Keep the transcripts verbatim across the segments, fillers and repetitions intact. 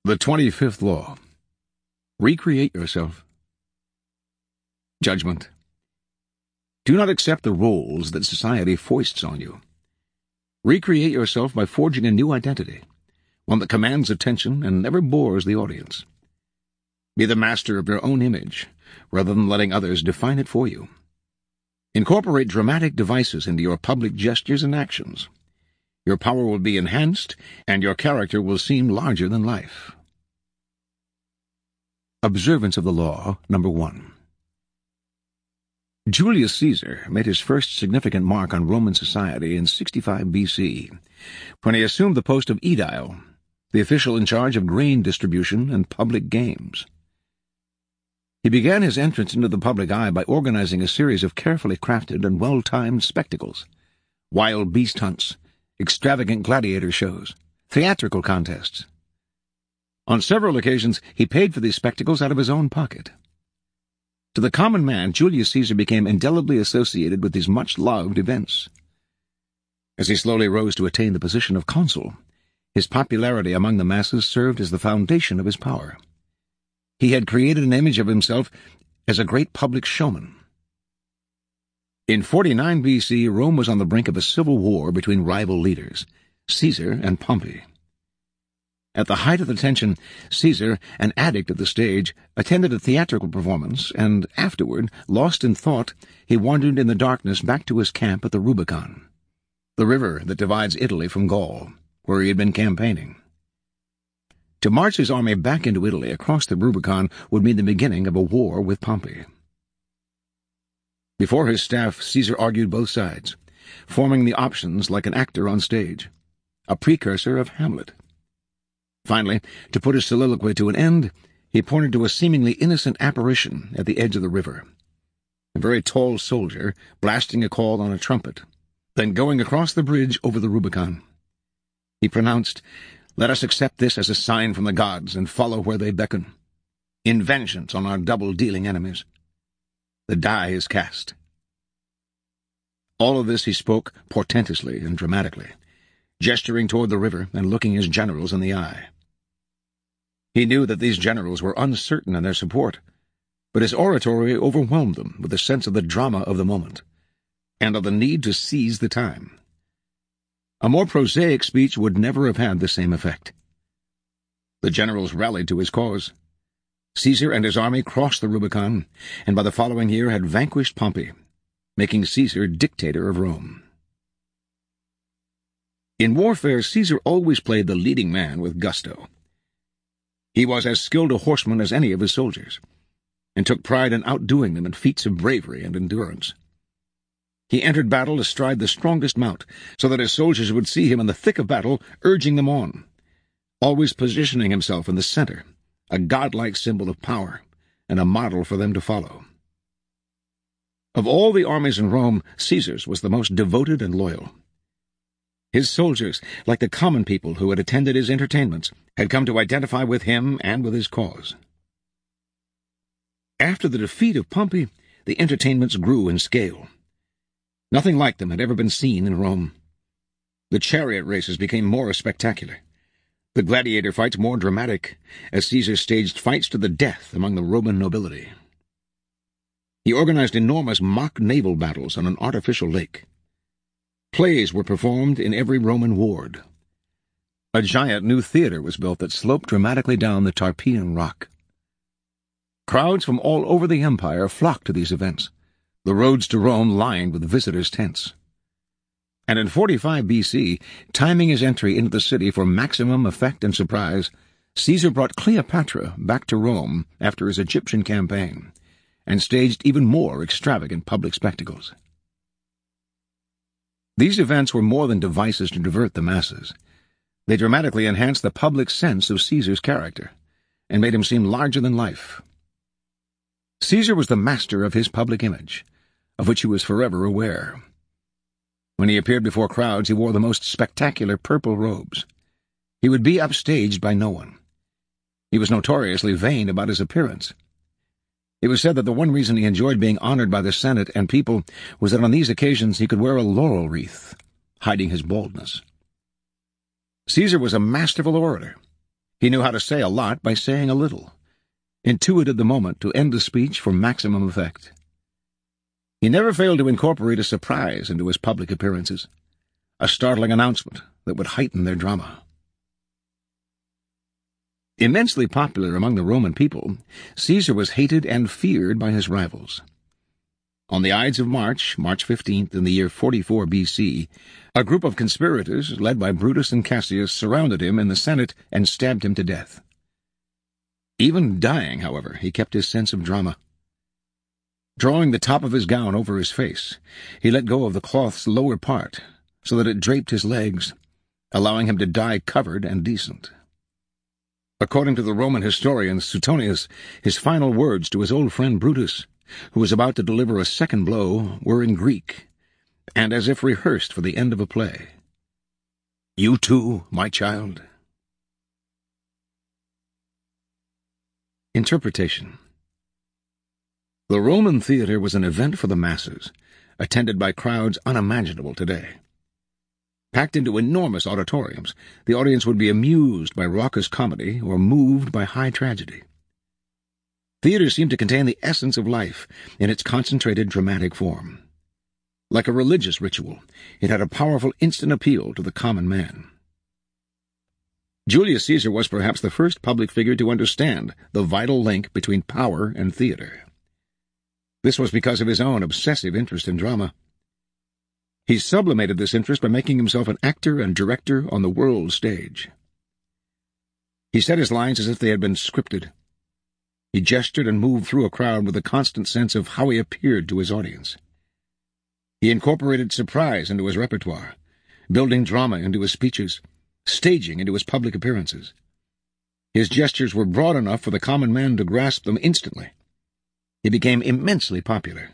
The twenty-fifth Law. Recreate yourself. Judgment. Do not accept the roles that society foists on you. Recreate yourself by forging a new identity, one that commands attention and never bores the audience. Be the master of your own image, rather than letting others define it for you. Incorporate dramatic devices into your public gestures and actions. Your power will be enhanced, and your character will seem larger than life. Observance of the Law, number one. Julius Caesar made his first significant mark on Roman society in sixty-five B C, when he assumed the post of aedile, the official in charge of grain distribution and public games. He began his entrance into the public eye by organizing a series of carefully crafted and well-timed spectacles, wild beast hunts, extravagant gladiator shows, theatrical contests. On several occasions, he paid for these spectacles out of his own pocket. To the common man, Julius Caesar became indelibly associated with these much-loved events. As he slowly rose to attain the position of consul, his popularity among the masses served as the foundation of his power. He had created an image of himself as a great public showman. In forty-nine B C, Rome was on the brink of a civil war between rival leaders, Caesar and Pompey. At the height of the tension, Caesar, an addict of the stage, attended a theatrical performance, and afterward, lost in thought, he wandered in the darkness back to his camp at the Rubicon, the river that divides Italy from Gaul, where he had been campaigning. To march his army back into Italy across the Rubicon would mean the beginning of a war with Pompey. Before his staff, Caesar argued both sides, forming the options like an actor on stage, a precursor of Hamlet. Finally, to put his soliloquy to an end, he pointed to a seemingly innocent apparition at the edge of the river, a very tall soldier blasting a call on a trumpet, then going across the bridge over the Rubicon. He pronounced, "Let us accept this as a sign from the gods and follow where they beckon, in vengeance on our double-dealing enemies. The die is cast." All of this he spoke portentously and dramatically, gesturing toward the river and looking his generals in the eye. He knew that these generals were uncertain in their support, but his oratory overwhelmed them with a sense of the drama of the moment, and of the need to seize the time. A more prosaic speech would never have had the same effect. The generals rallied to his cause. Caesar and his army crossed the Rubicon, and by the following year had vanquished Pompey, making Caesar dictator of Rome. In warfare, Caesar always played the leading man with gusto. He was as skilled a horseman as any of his soldiers, and took pride in outdoing them in feats of bravery and endurance. He entered battle astride the strongest mount, so that his soldiers would see him in the thick of battle, urging them on, always positioning himself in the center, a godlike symbol of power, and a model for them to follow. Of all the armies in Rome, Caesar's was the most devoted and loyal. His soldiers, like the common people who had attended his entertainments, had come to identify with him and with his cause. After the defeat of Pompey, the entertainments grew in scale. Nothing like them had ever been seen in Rome. The chariot races became more spectacular, the gladiator fights more dramatic, as Caesar staged fights to the death among the Roman nobility. He organized enormous mock naval battles on an artificial lake. Plays were performed in every Roman ward. A giant new theater was built that sloped dramatically down the Tarpeian Rock. Crowds from all over the empire flocked to these events, the roads to Rome lined with visitors' tents. And in forty-five B C, timing his entry into the city for maximum effect and surprise, Caesar brought Cleopatra back to Rome after his Egyptian campaign, and staged even more extravagant public spectacles. These events were more than devices to divert the masses. They dramatically enhanced the public sense of Caesar's character, and made him seem larger than life. Caesar was the master of his public image, of which he was forever aware. When he appeared before crowds, he wore the most spectacular purple robes. He would be upstaged by no one. He was notoriously vain about his appearance. It was said that the one reason he enjoyed being honored by the Senate and people was that on these occasions he could wear a laurel wreath, hiding his baldness. Caesar was a masterful orator. He knew how to say a lot by saying a little, intuited the moment to end the speech for maximum effect. He never failed to incorporate a surprise into his public appearances, a startling announcement that would heighten their drama. Immensely popular among the Roman people, Caesar was hated and feared by his rivals. On the Ides of March, March fifteenth, in the year forty-four B C, a group of conspirators, led by Brutus and Cassius, surrounded him in the Senate and stabbed him to death. Even dying, however, he kept his sense of drama. Drawing the top of his gown over his face, he let go of the cloth's lower part so that it draped his legs, allowing him to die covered and decent. According to the Roman historian Suetonius, his final words to his old friend Brutus, who was about to deliver a second blow, were in Greek, and as if rehearsed for the end of a play. "You too, my child." Interpretation. The Roman theater was an event for the masses, attended by crowds unimaginable today. Packed into enormous auditoriums, the audience would be amused by raucous comedy or moved by high tragedy. Theater seemed to contain the essence of life in its concentrated dramatic form. Like a religious ritual, it had a powerful instant appeal to the common man. Julius Caesar was perhaps the first public figure to understand the vital link between power and theater. This was because of his own obsessive interest in drama. He sublimated this interest by making himself an actor and director on the world stage. He said his lines as if they had been scripted. He gestured and moved through a crowd with a constant sense of how he appeared to his audience. He incorporated surprise into his repertoire, building drama into his speeches, staging into his public appearances. His gestures were broad enough for the common man to grasp them instantly. He became immensely popular.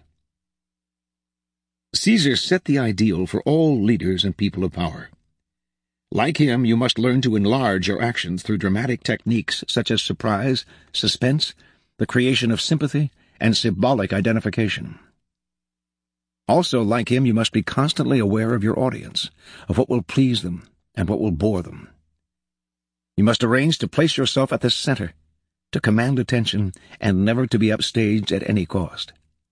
Caesar set the ideal for all leaders and people of power. Like him, you must learn to enlarge your actions through dramatic techniques such as surprise, suspense, the creation of sympathy, and symbolic identification. Also, like him, you must be constantly aware of your audience, of what will please them and what will bore them. You must arrange to place yourself at the center, to command attention, and never to be upstaged at any cost.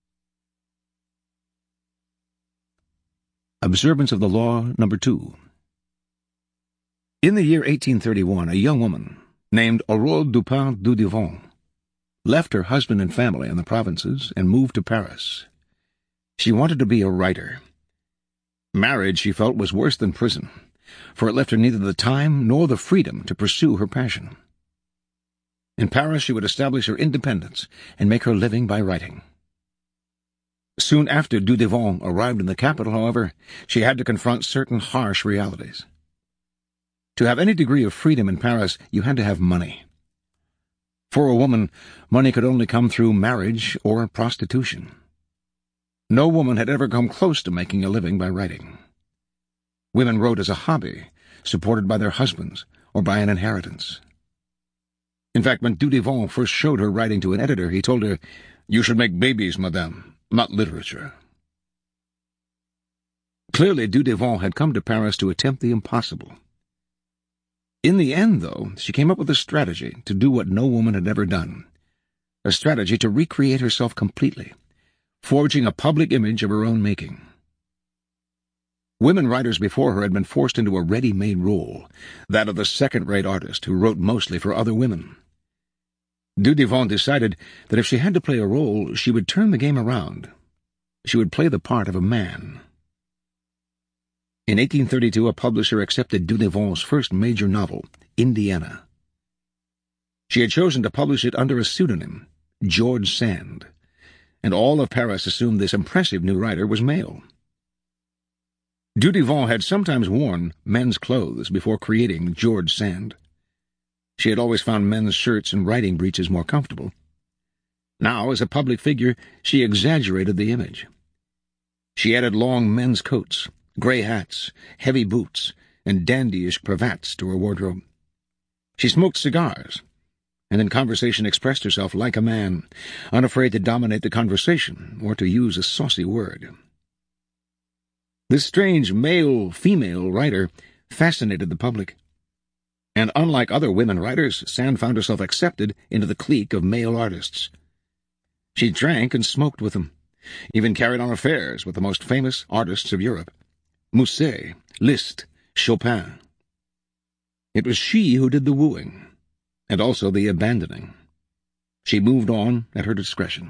Observance of the Law, Number Two. In the year eighteen thirty-one, a young woman named Aurore Dupin Dudevant left her husband and family in the provinces and moved to Paris. She wanted to be a writer. Marriage, she felt, was worse than prison, for it left her neither the time nor the freedom to pursue her passion. In Paris she would establish her independence and make her living by writing. Soon after Dudevant arrived in the capital, however, she had to confront certain harsh realities. To have any degree of freedom in Paris, you had to have money. For a woman, money could only come through marriage or prostitution. No woman had ever come close to making a living by writing. Women wrote as a hobby, supported by their husbands or by an inheritance. In fact, when Dudevant first showed her writing to an editor, he told her, "You should make babies, madame, not literature." Clearly, Dudevant had come to Paris to attempt the impossible. In the end, though, she came up with a strategy to do what no woman had ever done, a strategy to recreate herself completely, forging a public image of her own making. Women writers before her had been forced into a ready-made role, that of the second-rate artist who wrote mostly for other women. Dudevant decided that if she had to play a role, she would turn the game around. She would play the part of a man. In eighteen thirty-two, a publisher accepted Dudevant's first major novel, Indiana. She had chosen to publish it under a pseudonym, George Sand, and all of Paris assumed this impressive new writer was male. Dudevant had sometimes worn men's clothes before creating George Sand. She had always found men's shirts and riding breeches more comfortable. Now, as a public figure, she exaggerated the image. She added long men's coats, gray hats, heavy boots, and dandyish cravats to her wardrobe. She smoked cigars, and in conversation expressed herself like a man, unafraid to dominate the conversation or to use a saucy word. This strange male-female writer fascinated the public. And unlike other women writers, Sand found herself accepted into the clique of male artists. She drank and smoked with them, even carried on affairs with the most famous artists of Europe, Musset, Liszt, Chopin. It was she who did the wooing, and also the abandoning. She moved on at her discretion.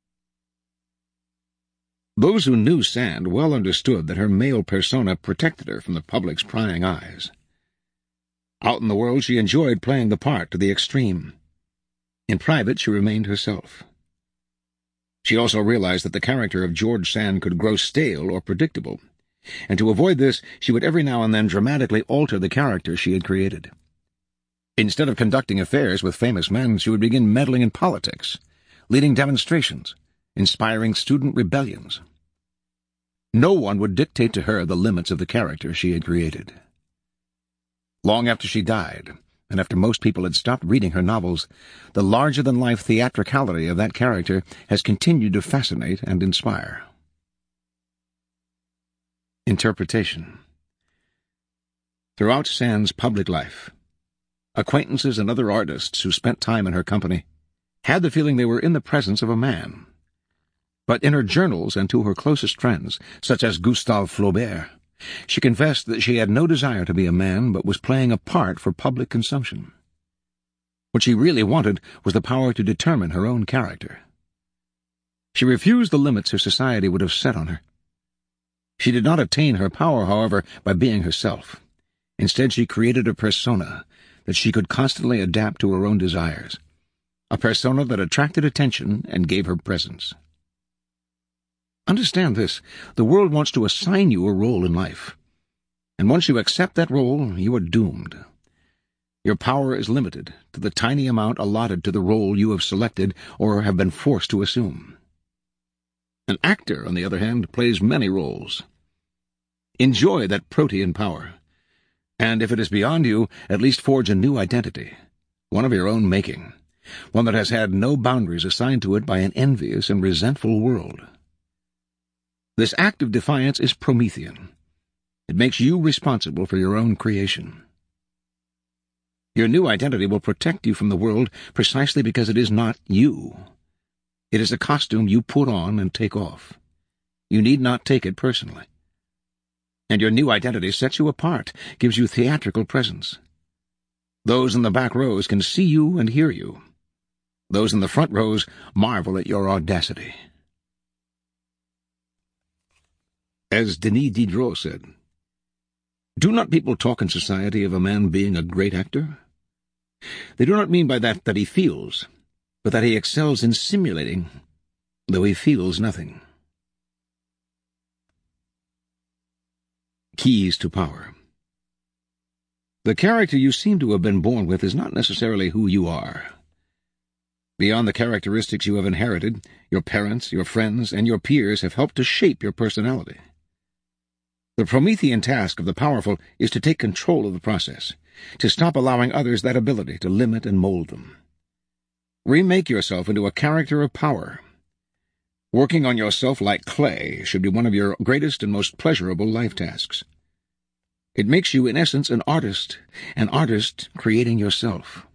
Those who knew Sand well understood that her male persona protected her from the public's prying eyes. Out in the world she enjoyed playing the part to the extreme. In private she remained herself. She also realized that the character of George Sand could grow stale or predictable, and to avoid this she would every now and then dramatically alter the character she had created. Instead of conducting affairs with famous men, she would begin meddling in politics, leading demonstrations, inspiring student rebellions. No one would dictate to her the limits of the character she had created. Long after she died, and after most people had stopped reading her novels, the larger-than-life theatricality of that character has continued to fascinate and inspire. Interpretation. Throughout Sand's public life, acquaintances and other artists who spent time in her company had the feeling they were in the presence of a man. But in her journals and to her closest friends, such as Gustave Flaubert, she confessed that she had no desire to be a man, but was playing a part for public consumption. What she really wanted was the power to determine her own character. She refused the limits her society would have set on her. She did not attain her power, however, by being herself. Instead, she created a persona that she could constantly adapt to her own desires, a persona that attracted attention and gave her presence. Understand this: the world wants to assign you a role in life, and once you accept that role, you are doomed. Your power is limited to the tiny amount allotted to the role you have selected or have been forced to assume. An actor, on the other hand, plays many roles. Enjoy that protean power, and if it is beyond you, at least forge a new identity, one of your own making, one that has had no boundaries assigned to it by an envious and resentful world. This act of defiance is Promethean. It makes you responsible for your own creation. Your new identity will protect you from the world precisely because it is not you. It is a costume you put on and take off. You need not take it personally. And your new identity sets you apart, gives you theatrical presence. Those in the back rows can see you and hear you. Those in the front rows marvel at your audacity. As Denis Diderot said, "Do not people talk in society of a man being a great actor? They do not mean by that that he feels, but that he excels in simulating, though he feels nothing." Keys to Power. The character you seem to have been born with is not necessarily who you are. Beyond the characteristics you have inherited, your parents, your friends, and your peers have helped to shape your personality. The Promethean task of the powerful is to take control of the process, to stop allowing others that ability to limit and mold them. Remake yourself into a character of power. Working on yourself like clay should be one of your greatest and most pleasurable life tasks. It makes you, in essence, an artist, an artist creating yourself.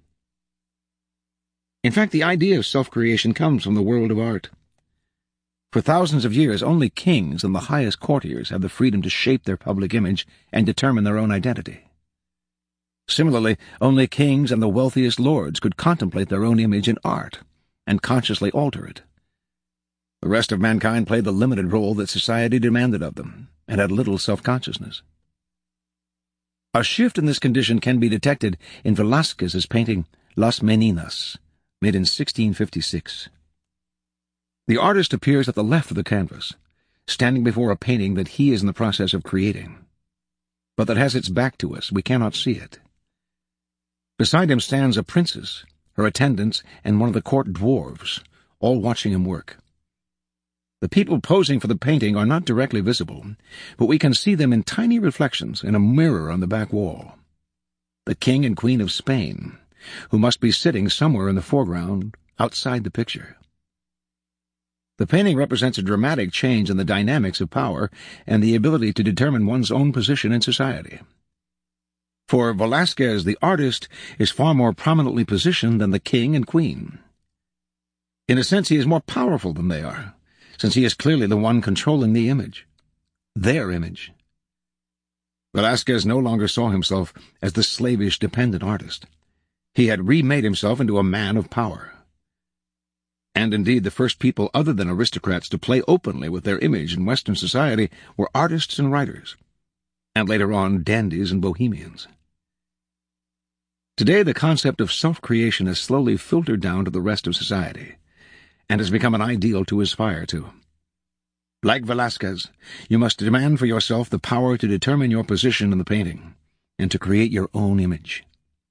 In fact, the idea of self-creation comes from the world of art. For thousands of years, only kings and the highest courtiers have the freedom to shape their public image and determine their own identity. Similarly, only kings and the wealthiest lords could contemplate their own image in art and consciously alter it. The rest of mankind played the limited role that society demanded of them and had little self-consciousness. A shift in this condition can be detected in Velázquez's painting Las Meninas, made in sixteen fifty-six. The artist appears at the left of the canvas, standing before a painting that he is in the process of creating, but that has its back to us. We cannot see it. Beside him stands a princess, her attendants, and one of the court dwarves, all watching him work. The people posing for the painting are not directly visible, but we can see them in tiny reflections in a mirror on the back wall. The King and Queen of Spain, who must be sitting somewhere in the foreground, outside the picture. The painting represents a dramatic change in the dynamics of power and the ability to determine one's own position in society. For Velázquez, the artist, is far more prominently positioned than the king and queen. In a sense, he is more powerful than they are, since he is clearly the one controlling the image. Their image. Velázquez no longer saw himself as the slavish, dependent artist. He had remade himself into a man of power. And indeed, the first people other than aristocrats to play openly with their image in Western society were artists and writers, and later on dandies and bohemians. Today, the concept of self-creation has slowly filtered down to the rest of society, and has become an ideal to aspire to. Like Velázquez, you must demand for yourself the power to determine your position in the painting, and to create your own image.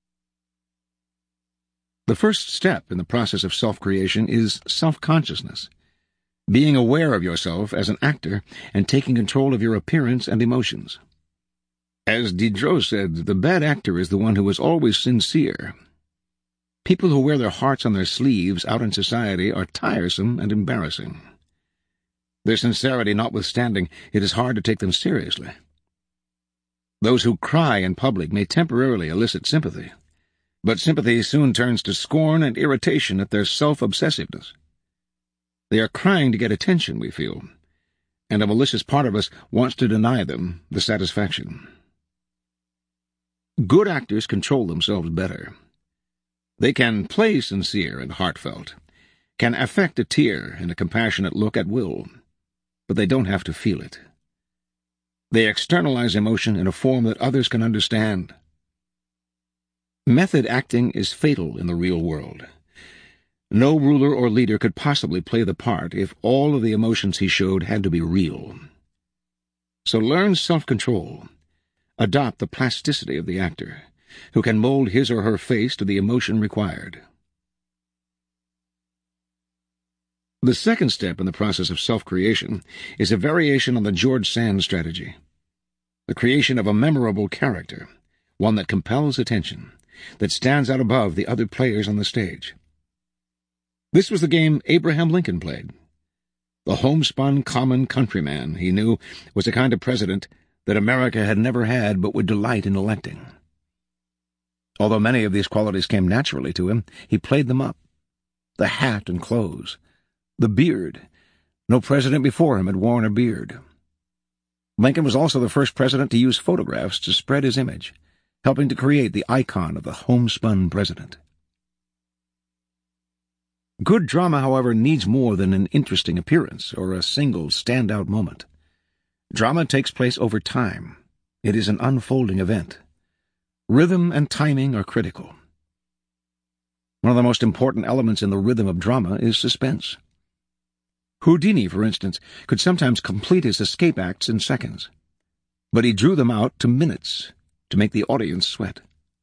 The first step in the process of self-creation is self-consciousness, being aware of yourself as an actor and taking control of your appearance and emotions. As Diderot said, the bad actor is the one who is always sincere. People who wear their hearts on their sleeves out in society are tiresome and embarrassing. Their sincerity notwithstanding, it is hard to take them seriously. Those who cry in public may temporarily elicit sympathy, but sympathy soon turns to scorn and irritation at their self-obsessiveness. They are crying to get attention, we feel, and a malicious part of us wants to deny them the satisfaction. Good actors control themselves better. They can play sincere and heartfelt, can affect a tear and a compassionate look at will, but they don't have to feel it. They externalize emotion in a form that others can understand. Method acting is fatal in the real world. No ruler or leader could possibly play the part if all of the emotions he showed had to be real. So learn self-control. Adopt the plasticity of the actor, who can mold his or her face to the emotion required. The second step in the process of self-creation is a variation on the George Sand strategy, the creation of a memorable character, one that compels attention, that stands out above the other players on the stage. This was the game Abraham Lincoln played. The homespun common countryman, he knew, was the kind of president that America had never had but would delight in electing. Although many of these qualities came naturally to him, he played them up. The hat and clothes, the beard. No president before him had worn a beard. Lincoln was also the first president to use photographs to spread his image, helping to create the icon of the homespun president. Good drama, however, needs more than an interesting appearance or a single standout moment. Drama takes place over time. It is an unfolding event. Rhythm and timing are critical. One of the most important elements in the rhythm of drama is suspense. Houdini, for instance, could sometimes complete his escape acts in seconds, but he drew them out to minutes to make the audience sweat.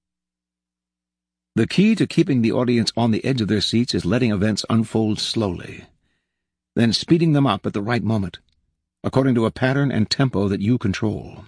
The key to keeping the audience on the edge of their seats is letting events unfold slowly, then speeding them up at the right moment, according to a pattern and tempo that you control.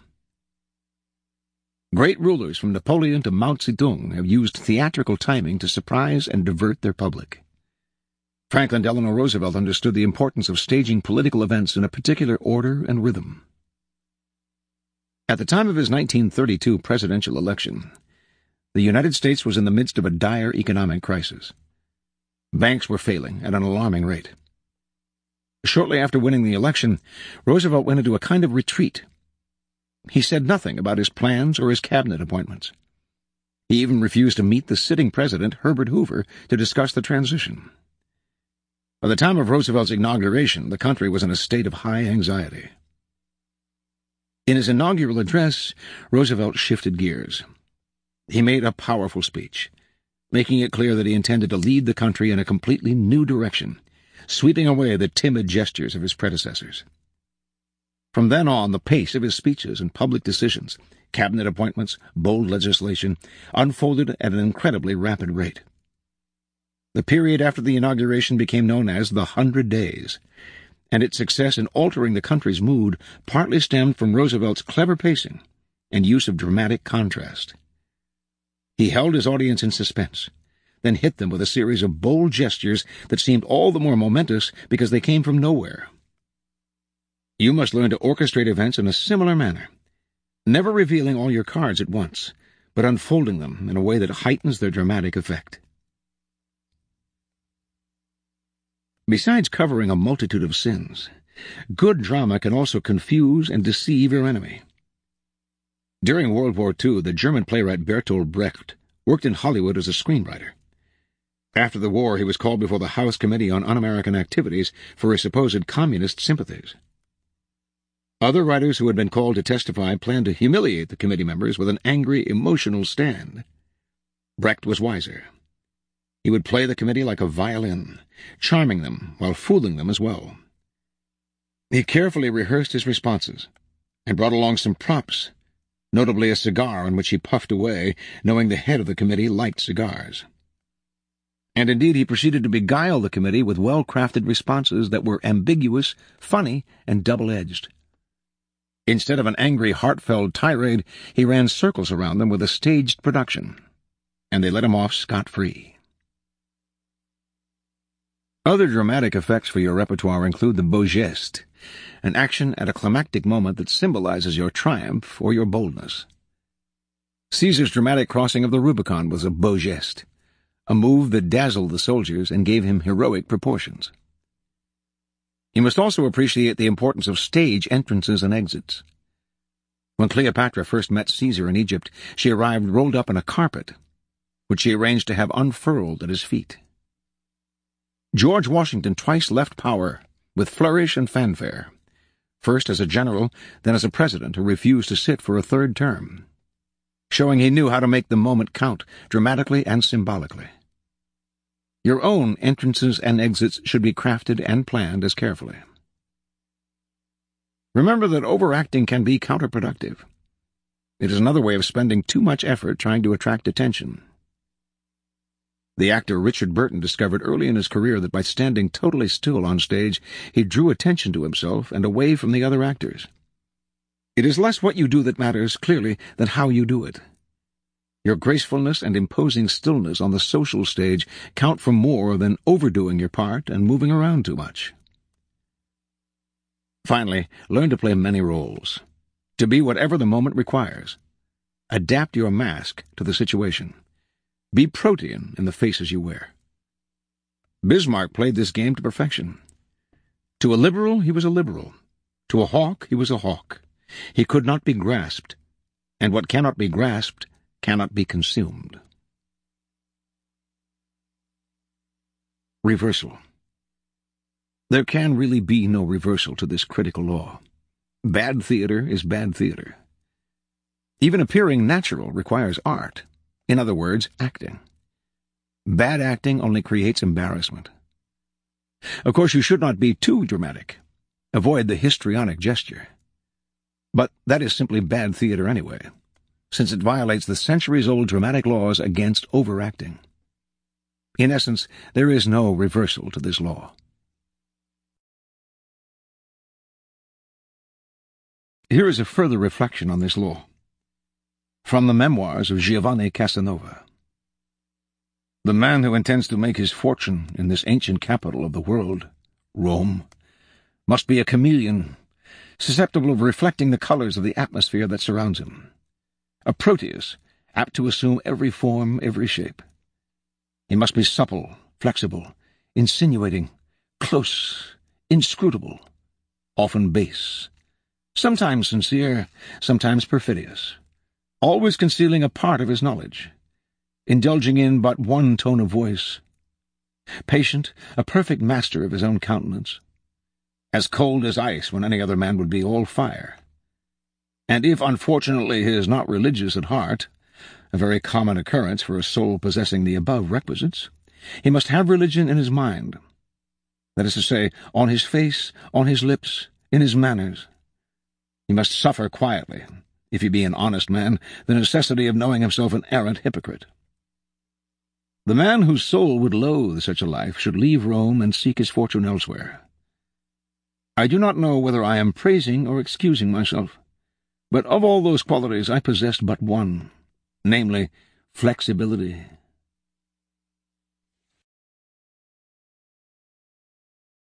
Great rulers from Napoleon to Mao Zedong have used theatrical timing to surprise and divert their public. Franklin Delano Roosevelt understood the importance of staging political events in a particular order and rhythm. At the time of his nineteen thirty-two presidential election, the United States was in the midst of a dire economic crisis. Banks were failing at an alarming rate. Shortly after winning the election, Roosevelt went into a kind of retreat. He said nothing about his plans or his cabinet appointments. He even refused to meet the sitting president, Herbert Hoover, to discuss the transition. By the time of Roosevelt's inauguration, the country was in a state of high anxiety. In his inaugural address, Roosevelt shifted gears. He made a powerful speech, making it clear that he intended to lead the country in a completely new direction, sweeping away the timid gestures of his predecessors. From then on, the pace of his speeches and public decisions, cabinet appointments, bold legislation, unfolded at an incredibly rapid rate. The period after the inauguration became known as the Hundred Days, and its success in altering the country's mood partly stemmed from Roosevelt's clever pacing and use of dramatic contrast. He held his audience in suspense, then hit them with a series of bold gestures that seemed all the more momentous because they came from nowhere. You must learn to orchestrate events in a similar manner, never revealing all your cards at once, but unfolding them in a way that heightens their dramatic effect. Besides covering a multitude of sins, good drama can also confuse and deceive your enemy. During World War Two, the German playwright Bertolt Brecht worked in Hollywood as a screenwriter. After the war, he was called before the House Committee on Un-American Activities for his supposed communist sympathies. Other writers who had been called to testify planned to humiliate the committee members with an angry, emotional stand. Brecht was wiser. He would play the committee like a violin, charming them while fooling them as well. He carefully rehearsed his responses and brought along some props, notably a cigar on which he puffed away, knowing the head of the committee liked cigars. And indeed he proceeded to beguile the committee with well-crafted responses that were ambiguous, funny, and double-edged. Instead of an angry, heartfelt tirade, he ran circles around them with a staged production, and they let him off scot-free. Other dramatic effects for your repertoire include the beau geste, an action at a climactic moment that symbolizes your triumph or your boldness. Caesar's dramatic crossing of the Rubicon was a beau geste, a move that dazzled the soldiers and gave him heroic proportions. You must also appreciate the importance of stage entrances and exits. When Cleopatra first met Caesar in Egypt, she arrived rolled up in a carpet, which she arranged to have unfurled at his feet. George Washington twice left power with flourish and fanfare, first as a general, then as a president who refused to sit for a third term, showing he knew how to make the moment count, dramatically and symbolically. Your own entrances and exits should be crafted and planned as carefully. Remember that overacting can be counterproductive. It is another way of spending too much effort trying to attract attention. The actor Richard Burton discovered early in his career that by standing totally still on stage, he drew attention to himself and away from the other actors. It is less what you do that matters, clearly, than how you do it. Your gracefulness and imposing stillness on the social stage count for more than overdoing your part and moving around too much. Finally, learn to play many roles, to be whatever the moment requires. Adapt your mask to the situation. Be protean in the faces you wear. Bismarck played this game to perfection. To a liberal, he was a liberal. To a hawk, he was a hawk. He could not be grasped, and what cannot be grasped cannot be consumed. Reversal. There can really be no reversal to this critical law. Bad theater is bad theater. Even appearing natural requires art. In other words, acting. Bad acting only creates embarrassment. Of course, you should not be too dramatic. Avoid the histrionic gesture. But that is simply bad theater anyway, since it violates the centuries-old dramatic laws against overacting. In essence, there is no reversal to this law. Here is a further reflection on this law. From the memoirs of Giovanni Casanova. The man who intends to make his fortune in this ancient capital of the world, Rome, must be a chameleon, susceptible of reflecting the colors of the atmosphere that surrounds him. A Proteus, apt to assume every form, every shape. He must be supple, flexible, insinuating, close, inscrutable, often base, sometimes sincere, sometimes perfidious, always concealing a part of his knowledge, indulging in but one tone of voice, patient, a perfect master of his own countenance, as cold as ice when any other man would be all fire. And if, unfortunately, he is not religious at heart, a very common occurrence for a soul possessing the above requisites, he must have religion in his mind, that is to say, on his face, on his lips, in his manners. He must suffer quietly, if he be an honest man, the necessity of knowing himself an arrant hypocrite. The man whose soul would loathe such a life should leave Rome and seek his fortune elsewhere. I do not know whether I am praising or excusing myself, but of all those qualities I possessed but one, namely, flexibility.